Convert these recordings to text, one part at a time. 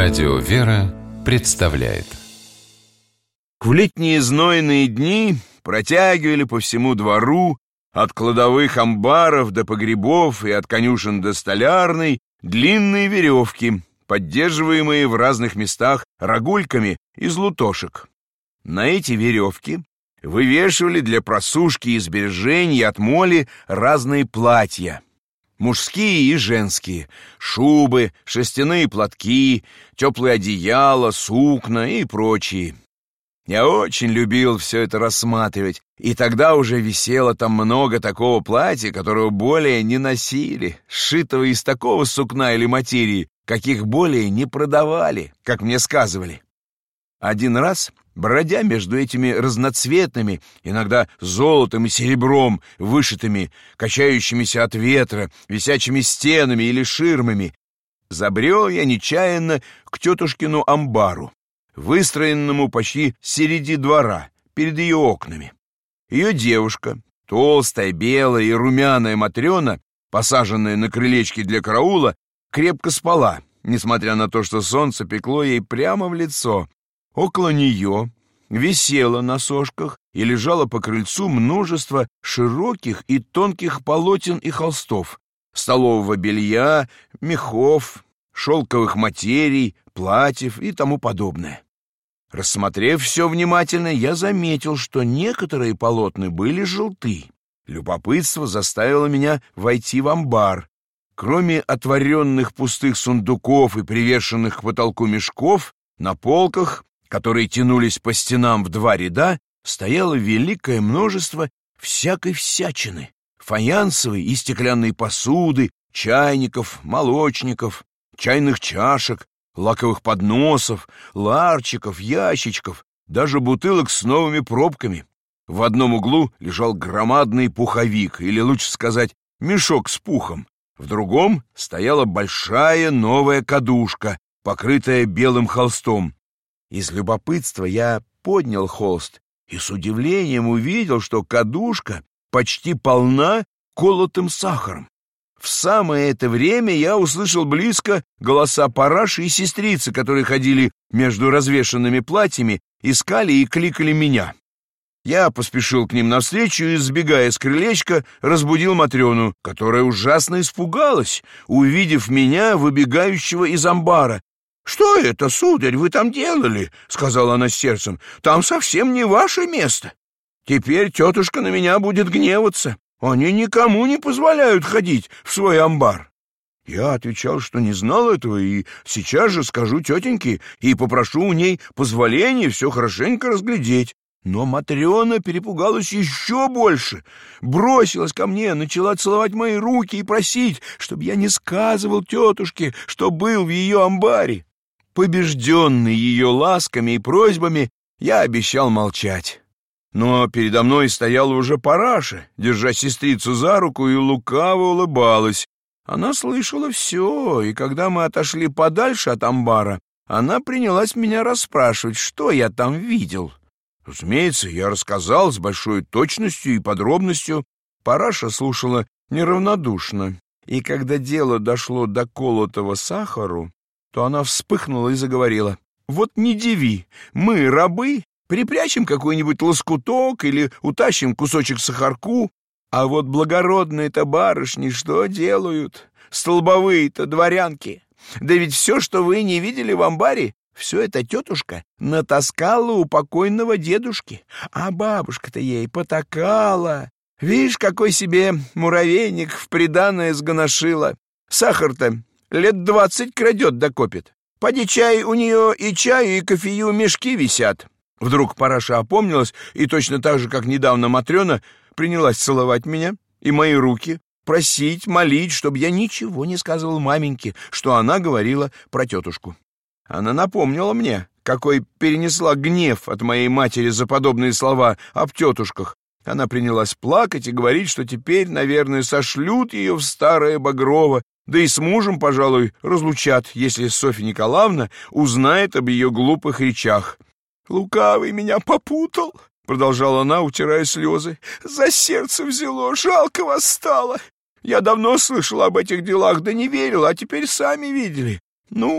Радио «Вера» представляет. В летние знойные дни протягивали по всему двору, от кладовых амбаров до погребов и от конюшен до столярной, длинные веревки, поддерживаемые в разных местах рогульками из лутошек. На эти веревки вывешивали для просушки и сбережения от моли разные платья, мужские и женские, шубы, шерстяные платки, теплые одеяла, сукна и прочие. Я очень любил все это рассматривать, и тогда уже висело там много такого платья, которого более не носили, сшитого из такого сукна или материи, каких более не продавали, как мне сказывали. Один раз, бродя между этими разноцветными, иногда золотом и серебром, вышитыми, качающимися от ветра, висячими стенами или ширмами, забрел я нечаянно к тетушкину амбару, выстроенному почти среди двора, перед ее окнами. Ее девушка, толстая, белая и румяная Матрена, посаженная на крылечке для караула, крепко спала, несмотря на то, что солнце пекло ей прямо в лицо. Около нее висело на сошках и лежало по крыльцу множество широких и тонких полотен и холстов, столового белья, мехов, шелковых материй, платьев и тому подобное. Рассмотрев все внимательно, я заметил, что некоторые полотна были желты. Любопытство заставило меня войти в амбар. Кроме отворенных пустых сундуков и привешенных к потолку мешков, на полках, которые тянулись по стенам в два ряда, стояло великое множество всякой всячины: фаянсовой и стеклянной посуды, чайников, молочников, чайных чашек, лаковых подносов, ларчиков, ящичков, даже бутылок с новыми пробками. В одном углу лежал громадный пуховик, или лучше сказать, мешок с пухом. В другом стояла большая новая кадушка, покрытая белым холстом. Из любопытства я поднял холст и с удивлением увидел, что кадушка почти полна колотым сахаром. В самое это время я услышал близко голоса Параши и сестрицы, которые ходили между развешанными платьями, искали и кликали меня. Я поспешил к ним навстречу и, сбегая с крылечка, разбудил Матрену, которая ужасно испугалась, увидев меня, выбегающего из амбара. «Что это, сударь, вы там делали?» — сказала она с сердцем. «Там совсем не ваше место. Теперь тетушка на меня будет гневаться. Они никому не позволяют ходить в свой амбар». Я отвечал, что не знал этого, и сейчас же скажу тетеньке и попрошу у ней позволения все хорошенько разглядеть. Но Матрена перепугалась еще больше, бросилась ко мне, начала целовать мои руки и просить, чтобы я не сказывал тетушке, что был в ее амбаре. Побежденный ее ласками и просьбами, я обещал молчать. Но передо мной стояла уже Параша, держа сестрицу за руку, и лукаво улыбалась. Она слышала все, и когда мы отошли подальше от амбара, она принялась меня расспрашивать, что я там видел. Разумеется, я рассказал с большой точностью и подробностью. Параша слушала неравнодушно, и когда дело дошло до колотого сахару, то она вспыхнула и заговорила. «Вот не диви, мы, рабы, припрячем какой-нибудь лоскуток или утащим кусочек сахарку, а вот благородные-то барышни что делают? Столбовые-то дворянки! Да ведь все, что вы не видели в амбаре, все это тетушка натаскала у покойного дедушки, а бабушка-то ей потакала. Видишь, какой себе муравейник в приданое сгоношила. Сахар-то лет 20 крадет да копит. Поди чай у нее и чаю, и кофею мешки висят». Вдруг Параша опомнилась и точно так же, как недавно Матрена, принялась целовать меня и мои руки, просить, молить, чтобы я ничего не сказывал маменьке, что она говорила про тетушку. Она напомнила мне, какой перенесла гнев от моей матери за подобные слова об тетушках. Она принялась плакать и говорить, что теперь, наверное, сошлют ее в старое Багрово, да и с мужем, пожалуй, разлучат, если Софья Николаевна узнает об ее глупых речах. «Лукавый меня попутал», — продолжала она, утирая слезы. «За сердце взяло, жалко вас стало. Я давно слышала об этих делах, да не верила, а теперь сами видели. Ну,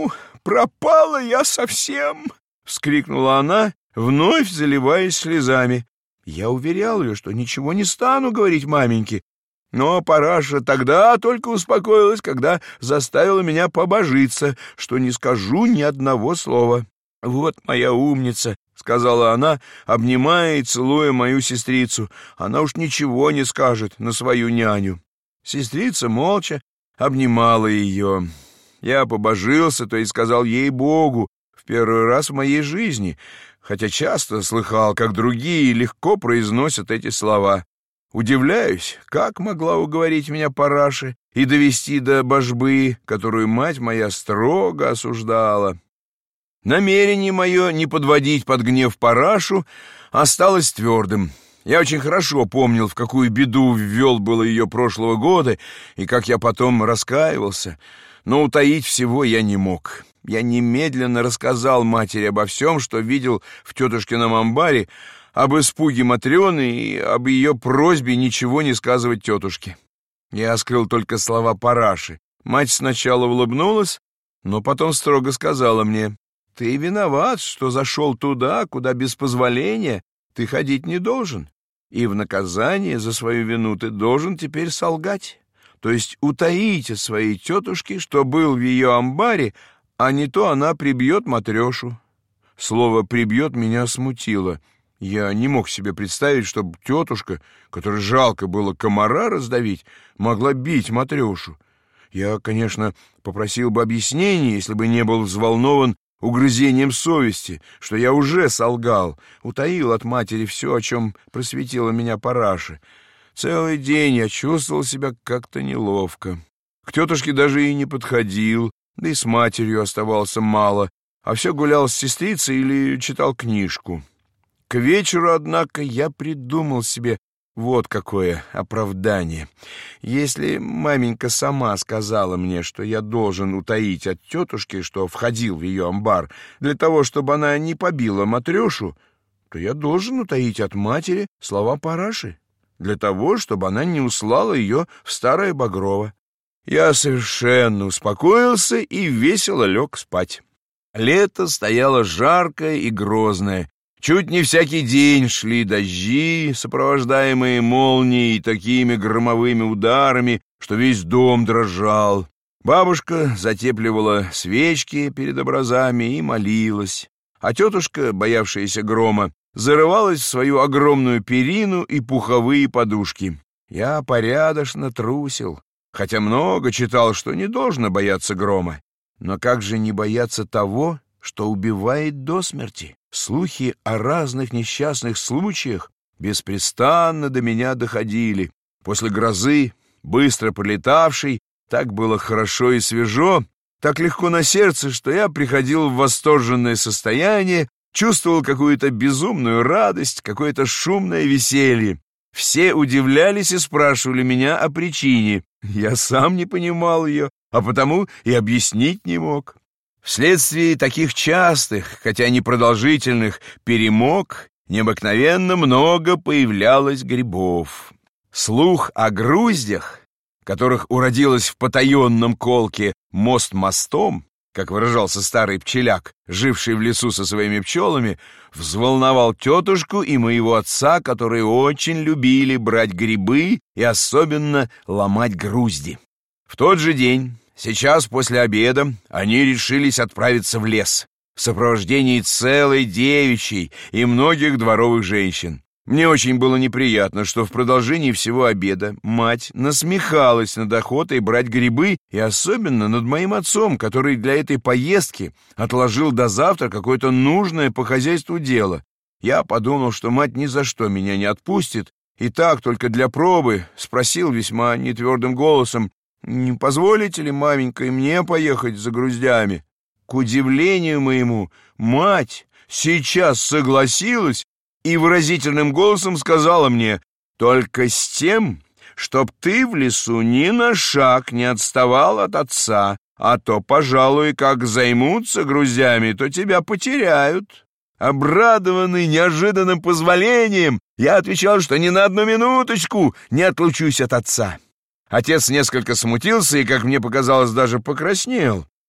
пропала я совсем!» — вскрикнула она, вновь заливаясь слезами. Я уверял ее, что ничего не стану говорить маменьке, но Параша тогда только успокоилась, когда заставила меня побожиться, что не скажу ни одного слова. «Вот моя умница», — сказала она, обнимая и целуя мою сестрицу. «Она уж ничего не скажет на свою няню». Сестрица молча обнимала ее. Я побожился, то есть сказал ей-богу, в первый раз в моей жизни, хотя часто слыхал, как другие легко произносят эти слова. Удивляюсь, как могла уговорить меня Параша и довести до божбы, которую мать моя строго осуждала. Намерение мое не подводить под гнев Парашу осталось твердым. Я очень хорошо помнил, в какую беду ввел было ее прошлого года, и как я потом раскаивался, но утаить всего я не мог. Я немедленно рассказал матери обо всем, что видел в тетушкином амбаре, об испуге Матрёны и об ее просьбе ничего не сказывать тетушке. Я скрыл только слова Параши. Мать сначала улыбнулась, но потом строго сказала мне: «Ты виноват, что зашел туда, куда без позволения ты ходить не должен, и в наказание за свою вину ты должен теперь солгать, то есть утаить от своей тетушки, что был в ее амбаре, а не то она прибьет Матрёшу». Слово «прибьет» меня смутило. Я не мог себе представить, чтобы тетушка, которой жалко было комара раздавить, могла бить Матрёшу. Я, конечно, попросил бы объяснения, если бы не был взволнован угрызением совести, что я уже солгал, утаил от матери все, о чем просветила меня Параша. Целый день я чувствовал себя как-то неловко. К тетушке даже и не подходил, да и с матерью оставался мало, а все гулял с сестрицей или читал книжку. К вечеру, однако, я придумал себе вот какое оправдание. Если маменька сама сказала мне, что я должен утаить от тетушки, что входил в ее амбар, для того, чтобы она не побила Матрёшу, то я должен утаить от матери слова Параши, для того, чтобы она не услала ее в Старое Багрово. Я совершенно успокоился и весело лег спать. Лето стояло жаркое и грозное. Чуть не всякий день шли дожди, сопровождаемые молнией и такими громовыми ударами, что весь дом дрожал. Бабушка затепливала свечки перед образами и молилась, а тетушка, боявшаяся грома, зарывалась в свою огромную перину и пуховые подушки. Я порядочно трусил, хотя много читал, что не должно бояться грома. Но как же не бояться того, что убивает до смерти? Слухи о разных несчастных случаях беспрестанно до меня доходили. После грозы, быстро пролетавшей, так было хорошо и свежо, так легко на сердце, что я приходил в восторженное состояние, чувствовал какую-то безумную радость, какое-то шумное веселье. Все удивлялись и спрашивали меня о причине. Я сам не понимал ее, а потому и объяснить не мог. Вследствие таких частых, хотя непродолжительных, перемог необыкновенно много появлялось грибов. Слух о груздях, которых уродилось в потаенном колке мост мостом, как выражался старый пчеляк, живший в лесу со своими пчелами, взволновал тетушку и моего отца, которые очень любили брать грибы и особенно ломать грузди. В тот же день, сейчас после обеда, они решились отправиться в лес в сопровождении целой девичьей и многих дворовых женщин. Мне очень было неприятно, что в продолжении всего обеда мать насмехалась над охотой брать грибы и особенно над моим отцом, который для этой поездки отложил до завтра какое-то нужное по хозяйству дело. Я подумал, что мать ни за что меня не отпустит, и так только для пробы спросил весьма нетвердым голосом: «Не позволите ли, маменька, и мне поехать за груздями?» К удивлению моему, мать сейчас согласилась и выразительным голосом сказала мне: «Только с тем, чтоб ты в лесу ни на шаг не отставал от отца, а то, пожалуй, как займутся груздями, то тебя потеряют». Обрадованный неожиданным позволением, я отвечал, что ни на одну минуточку не отлучусь от отца. Отец несколько смутился и, как мне показалось, даже покраснел.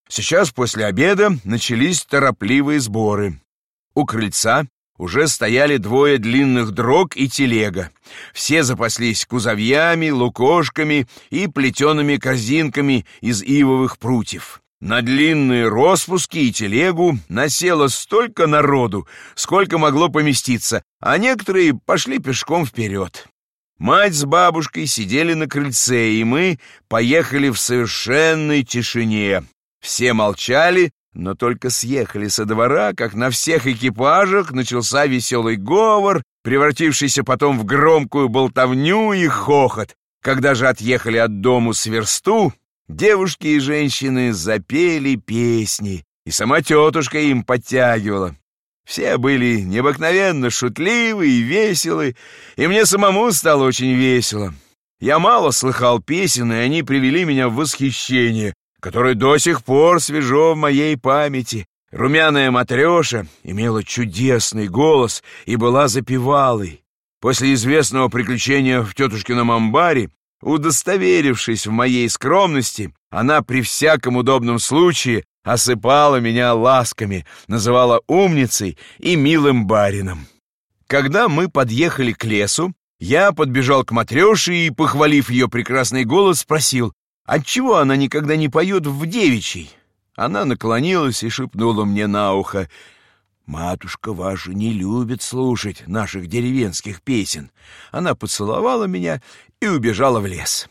Сейчас после обеда начались торопливые сборы. У крыльца уже стояли двое длинных дрог и телега. Все запаслись кузовьями, лукошками и плетеными корзинками из ивовых прутьев. На длинные роспуски и телегу насело столько народу, сколько могло поместиться, а некоторые пошли пешком вперед. Мать с бабушкой сидели на крыльце, и мы поехали в совершенной тишине. Все молчали, но только съехали со двора, как на всех экипажах начался веселый говор, превратившийся потом в громкую болтовню и хохот. Когда же отъехали от дому с версту, девушки и женщины запели песни, и сама тетушка им подтягивала. Все были необыкновенно шутливы и веселы, и мне самому стало очень весело. Я мало слыхал песен, и они привели меня в восхищение, которое до сих пор свежо в моей памяти. Румяная Матрёша имела чудесный голос и была запевалой. После известного приключения в тетушкином амбаре, удостоверившись в моей скромности, она при всяком удобном случае осыпала меня ласками, называла умницей и милым барином. Когда мы подъехали к лесу, я подбежал к Матрёше и, похвалив ее прекрасный голос, спросил, отчего она никогда не поет в девичьей? Она наклонилась и шепнула мне на ухо: «Матушка ваша не любит слушать наших деревенских песен». Она поцеловала меня и убежала в лес.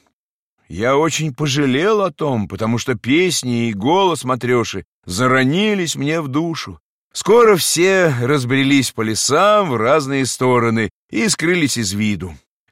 Я очень пожалел о том, потому что песни и голос Матрёши заронились мне в душу. Скоро все разбрелись по лесам в разные стороны и скрылись из виду.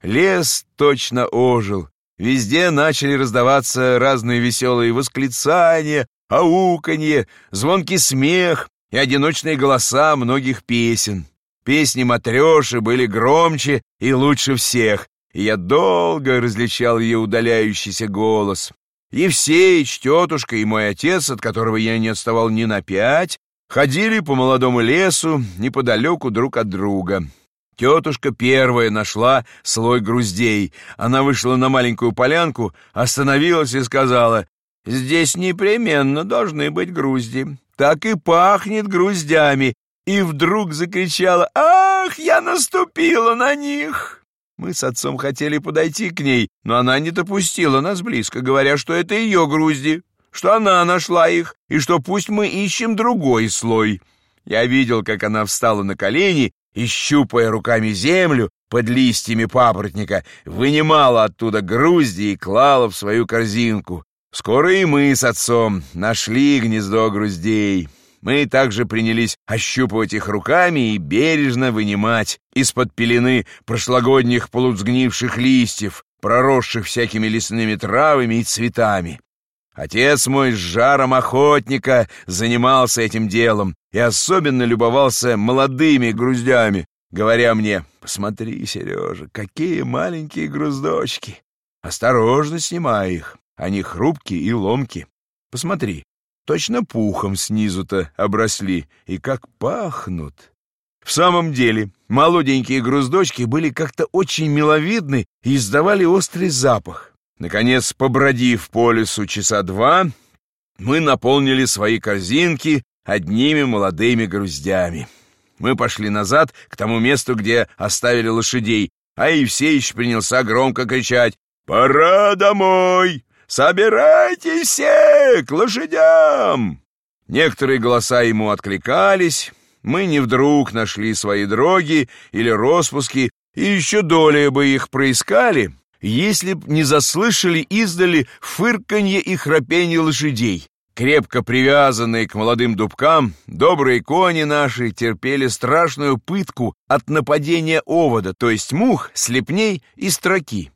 Лес точно ожил. Везде начали раздаваться разные веселые восклицания, ауканье, звонкий смех и одиночные голоса многих песен. Песни Матрёши были громче и лучше всех, и я долго различал ее удаляющийся голос. Евсеич, тетушка и мой отец, от которого я не отставал ни на 5, ходили по молодому лесу неподалеку друг от друга. Тетушка первая нашла слой груздей. Она вышла на маленькую полянку, остановилась и сказала: «Здесь непременно должны быть грузди. Так и пахнет груздями». И вдруг закричала: «Ах, я наступила на них!» Мы с отцом хотели подойти к ней, но она не допустила нас близко, говоря, что это ее грузди, что она нашла их, и что пусть мы ищем другой слой. Я видел, как она встала на колени и, щупая руками землю под листьями папоротника, вынимала оттуда грузди и клала в свою корзинку. Скоро и мы с отцом нашли гнездо груздей. Мы также принялись ощупывать их руками и бережно вынимать из-под пелены прошлогодних полусгнивших листьев, проросших всякими лесными травами и цветами. Отец мой с жаром охотника занимался этим делом и особенно любовался молодыми груздями, говоря мне: «Посмотри, Сережа, какие маленькие груздочки! Осторожно снимай их, они хрупкие и ломкие. Посмотри, точно пухом снизу-то обросли, и как пахнут!» В самом деле, молоденькие груздочки были как-то очень миловидны и издавали острый запах. Наконец, побродив по лесу часа 2, мы наполнили свои корзинки одними молодыми груздями. Мы пошли назад к тому месту, где оставили лошадей, а Евсеич принялся громко кричать: «Пора домой! Собирайтесь все к лошадям!» Некоторые голоса ему откликались. Мы не вдруг нашли свои дроги или роспуски, и еще долее бы их проискали, если б не заслышали издали фырканье и храпенье лошадей. Крепко привязанные к молодым дубкам, добрые кони наши терпели страшную пытку от нападения овода, то есть мух, слепней и строки.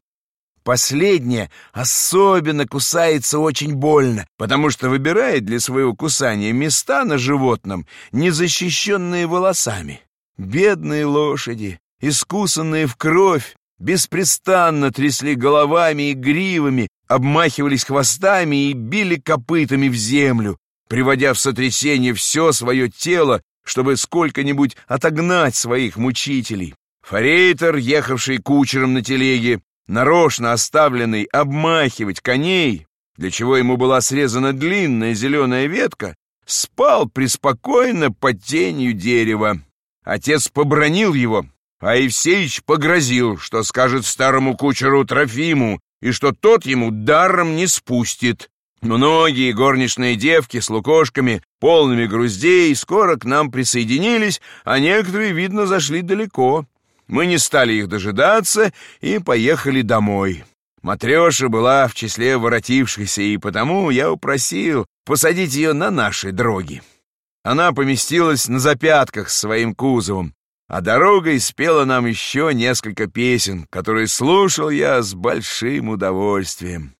Последняя особенно кусается очень больно, потому что выбирает для своего кусания места на животном, не защищенные волосами. Бедные лошади, искусанные в кровь, беспрестанно трясли головами и гривами, обмахивались хвостами и били копытами в землю, приводя в сотрясение все свое тело, чтобы сколько-нибудь отогнать своих мучителей. Форейтор, ехавший кучером на телеге, нарочно оставленный обмахивать коней, для чего ему была срезана длинная зеленая ветка, спал преспокойно под тенью дерева. Отец побранил его, а Евсеич погрозил, что скажет старому кучеру Трофиму, и что тот ему даром не спустит. Многие горничные девки с лукошками, полными груздей, скоро к нам присоединились, а некоторые, видно, зашли далеко. Мы не стали их дожидаться и поехали домой. Матрёша была в числе воротившихся, и потому я упросил посадить ее на наши дроги. Она поместилась на запятках с своим кузовом, а дорогой спела нам еще несколько песен, которые слушал я с большим удовольствием.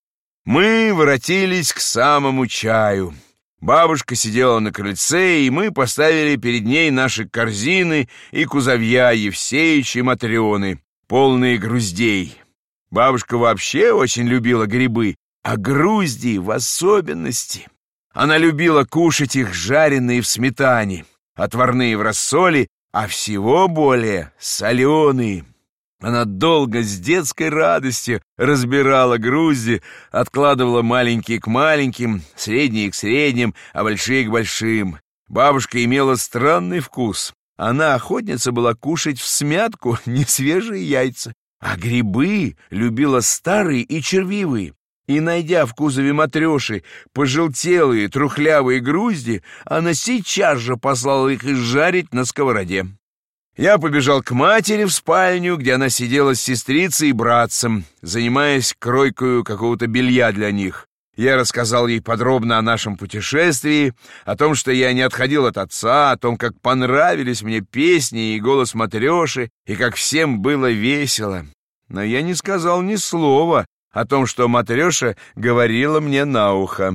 Мы воротились к самому чаю. Бабушка сидела на крыльце, и мы поставили перед ней наши корзины и кузовья Евсеича и Матрёны, полные груздей. Бабушка вообще очень любила грибы, а грузди в особенности. Она любила кушать их жареные в сметане, отварные в рассоле, а всего более соленые. Она долго с детской радостью разбирала грузди, откладывала маленькие к маленьким, средние к средним, а большие к большим. Бабушка имела странный вкус. Она охотница была кушать всмятку несвежие яйца, а грибы любила старые и червивые. И, найдя в кузове Матрёши пожелтелые трухлявые грузди, она сейчас же послала их изжарить на сковороде. Я побежал к матери в спальню, где она сидела с сестрицей и братцем, занимаясь кройкою какого-то белья для них. Я рассказал ей подробно о нашем путешествии, о том, что я не отходил от отца, о том, как понравились мне песни и голос Матрёши, и как всем было весело. Но я не сказал ни слова о том, что Матрёша говорила мне на ухо.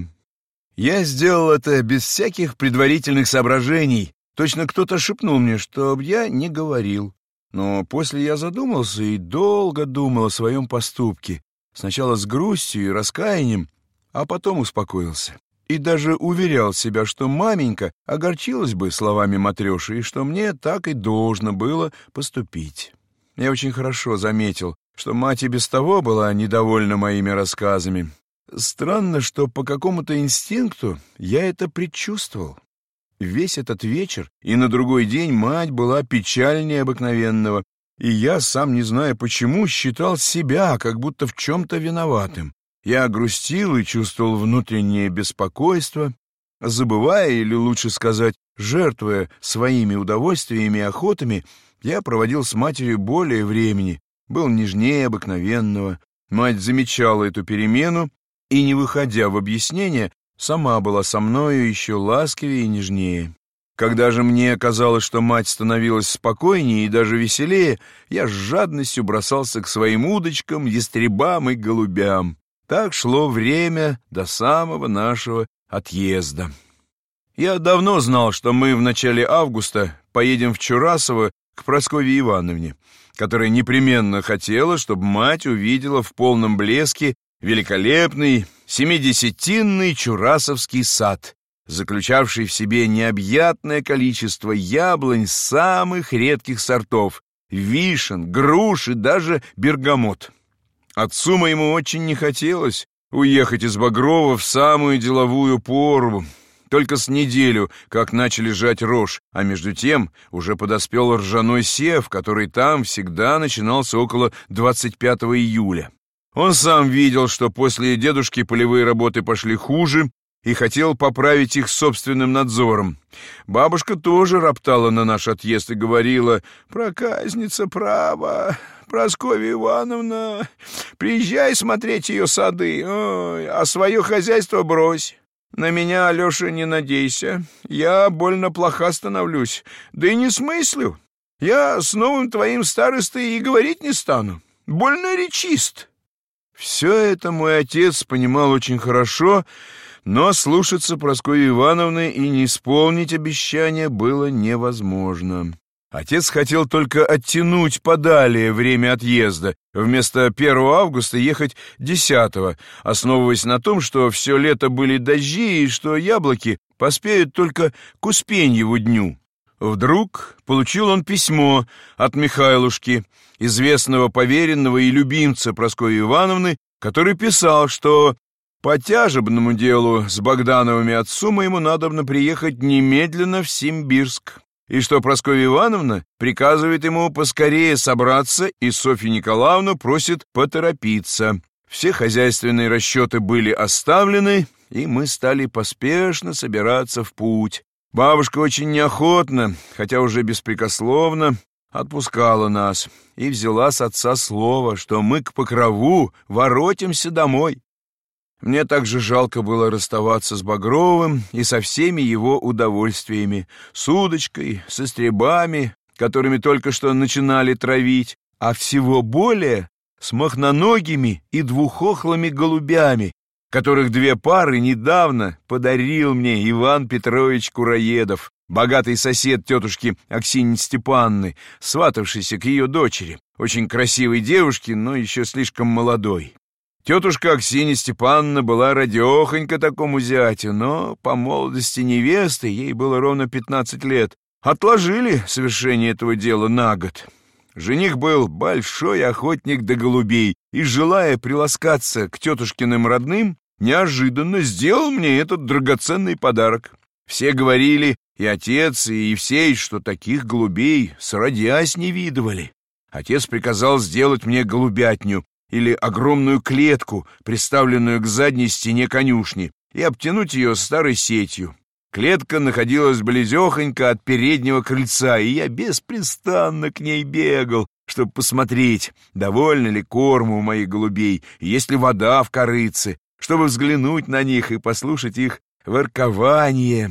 Я сделал это без всяких предварительных соображений. Точно кто-то шепнул мне, чтоб я не говорил. Но после я задумался и долго думал о своем поступке. Сначала с грустью и раскаянием, а потом успокоился. И даже уверял себя, что маменька огорчилась бы словами Матрёши, и что мне так и должно было поступить. Я очень хорошо заметил, что мать и без того была недовольна моими рассказами. Странно, что по какому-то инстинкту я это предчувствовал. Весь этот вечер и на другой день мать была печальнее обыкновенного, и я, сам не зная почему, считал себя как будто в чем-то виноватым. Я грустил и чувствовал внутреннее беспокойство, забывая, или лучше сказать, жертвуя своими удовольствиями и охотами, я проводил с матерью более времени, был нежнее обыкновенного. Мать замечала эту перемену и, не выходя в объяснение, сама была со мною еще ласковее и нежнее. Когда же мне казалось, что мать становилась спокойнее и даже веселее, я с жадностью бросался к своим удочкам, ястребам и голубям. Так шло время до самого нашего отъезда. Я давно знал, что мы в начале августа поедем в Чурасово к Прасковье Ивановне, которая непременно хотела, чтобы мать увидела в полном блеске великолепный 70-тинный Чурасовский сад, заключавший в себе необъятное количество яблонь самых редких сортов, вишен, груш и даже бергамот. Отцу моему очень не хотелось уехать из Багрова в самую деловую пору, только с неделю, как начали жать рожь, а между тем уже подоспел ржаной сев, который там всегда начинался около 25 июля. Он сам видел, что после дедушки полевые работы пошли хуже, и хотел поправить их собственным надзором. Бабушка тоже роптала на наш отъезд и говорила: «Проказница, право, Прасковья Ивановна, приезжай смотреть ее сады, ой, а свое хозяйство брось. На меня, Алеша, не надейся, я больно плоха становлюсь, да и не смыслю. Я с новым твоим старостой и говорить не стану, больно речист». Все это мой отец понимал очень хорошо, но слушаться Прасковьи Ивановны и не исполнить обещания было невозможно. Отец хотел только оттянуть подалее время отъезда, вместо 1 августа ехать 10-го, основываясь на том, что все лето были дожди и что яблоки поспеют только к Успеньеву дню. Вдруг получил он письмо от Михайлушки, известного поверенного и любимца Прасковьи Ивановны, который писал, что По тяжебному делу с Богдановыми отцу моему надобно приехать немедленно в Симбирск, и что Прасковья Ивановна приказывает ему поскорее собраться, и Софью Николаевну просит поторопиться. Все хозяйственные расчеты были оставлены, и мы стали поспешно собираться в путь. Бабушка очень неохотно, хотя уже беспрекословно, отпускала нас и взяла с отца слово, что мы к Покрову воротимся домой. Мне также жалко было расставаться с Багровым и со всеми его удовольствиями, с удочкой, со стребами, которыми только что начинали травить, а всего более с мохноногими и двухохлыми голубями, которых 2 пары недавно подарил мне Иван Петрович Кураедов, богатый сосед тетушки Аксиньи Степанны, сватавшийся к ее дочери, очень красивой девушке, но еще слишком молодой. Тетушка Аксинья Степановна была радехонька такому зятю, но по молодости невесты, ей было ровно 15 лет, отложили совершение этого дела на год. Жених был большой охотник до голубей и, желая приласкаться к тетушкиным родным, неожиданно сделал мне этот драгоценный подарок. Все говорили, и отец, и Евсей, что таких голубей сродясь не видывали. Отец приказал сделать мне голубятню, или огромную клетку, приставленную к задней стене конюшни, и обтянуть ее старой сетью. Клетка находилась близехонько от переднего крыльца, и я беспрестанно к ней бегал, чтобы посмотреть, довольно ли корму у моих голубей, и есть ли вода в корыце, чтобы взглянуть на них и послушать их воркование.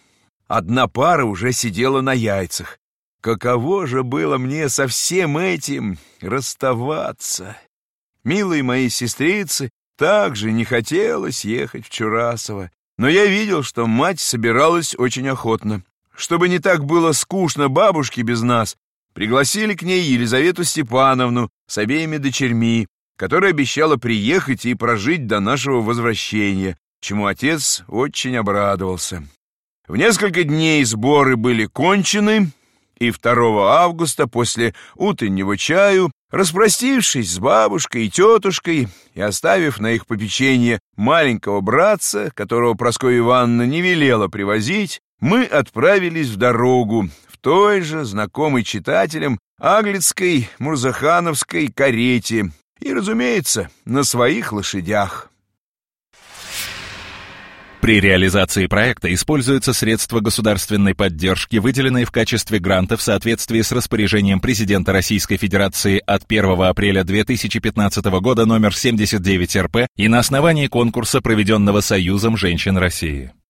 Одна пара уже сидела на яйцах. Каково же было мне со всем этим расставаться! Милой моей сестрице также не хотелось ехать в Чурасово, но я видел, что мать собиралась очень охотно. Чтобы не так было скучно бабушке без нас, пригласили к ней Елизавету Степановну с обеими дочерьми, которая обещала приехать и прожить до нашего возвращения, чему отец очень обрадовался. В несколько дней сборы были кончены, и 2 августа после утреннего чаю, распростившись с бабушкой и тетушкой и оставив на их попечение маленького братца, которого Прасковья Ивановна не велела привозить, мы отправились в дорогу в той же знакомой читателям аглицкой мурзахановской карете и, разумеется, на своих лошадях. При реализации проекта используются средства государственной поддержки, выделенные в качестве гранта в соответствии с распоряжением президента Российской Федерации от 1 апреля 2015 года номер 79 РП и на основании конкурса, проведенного Союзом женщин России.